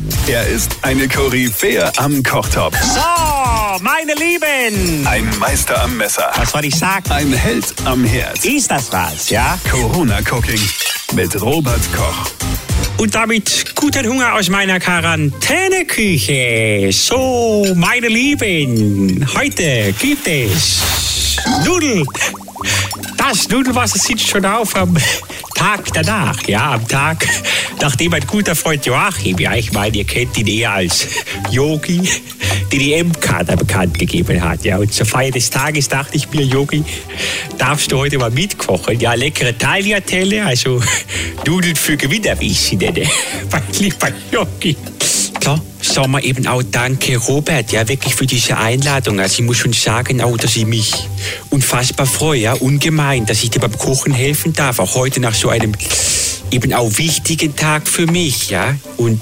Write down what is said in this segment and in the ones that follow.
Er ist eine Koryphäe am Kochtopf. So, meine Lieben. Ein Meister am Messer. Was soll ich sagen? Ein Held am Herd. Ist das was, ja? Corona Cooking mit Robert Koch. Und damit guten Hunger aus meiner Quarantäneküche. So, meine Lieben, heute gibt es Nudeln. Das Nudelwasser sitzt schon auf am Tag danach, ja, am Tag, nachdem mein guter Freund Joachim, ja, ich meine, ihr kennt ihn eher als Yogi, die EM-Kader bekannt gegeben hat, ja, und zur Feier des Tages dachte ich mir, Yogi, darfst du heute mal mitkochen, ja, leckere Tagliatelle, also Nudeln für Gewinner, wie ich sie nenne, mein lieber Yogi. So, sagen wir eben auch danke, Robert, ja, wirklich für diese Einladung. Also ich muss schon sagen, auch, dass ich mich unfassbar freue, ja, ungemein, dass ich dir beim Kochen helfen darf, auch heute nach so einem eben auch wichtigen Tag für mich, ja. Und,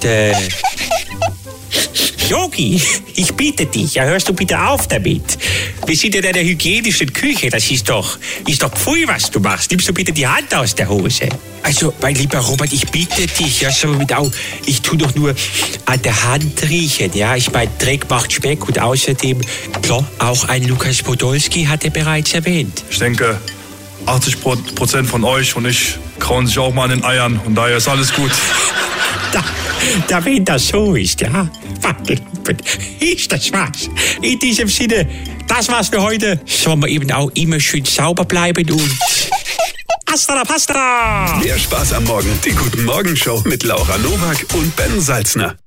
Yogi, ich bitte dich, ja, hörst du bitte auf damit. Wir sind in einer hygienischen Küche, das ist doch pfui, was du machst. Nimmst du bitte die Hand aus der Hose. Also, mein lieber Robert, ich bitte dich, ja, so mit auch, ich tu doch nur an der Hand riechen, ja. Ich meine, Dreck macht Speck und außerdem, klar, auch ein Lukas Podolski hat er bereits erwähnt. Ich denke, 80% von euch und ich krauen sich auch mal an den Eiern und daher ist alles gut. Da wenn das so ist, ja, ist das was. In diesem Sinne, das war's für heute. Sollen wir eben auch immer schön sauber bleiben und hasta la pasta! Mehr Spaß am Morgen, die Guten Morgen Show mit Laura Nowak und Ben Salzner.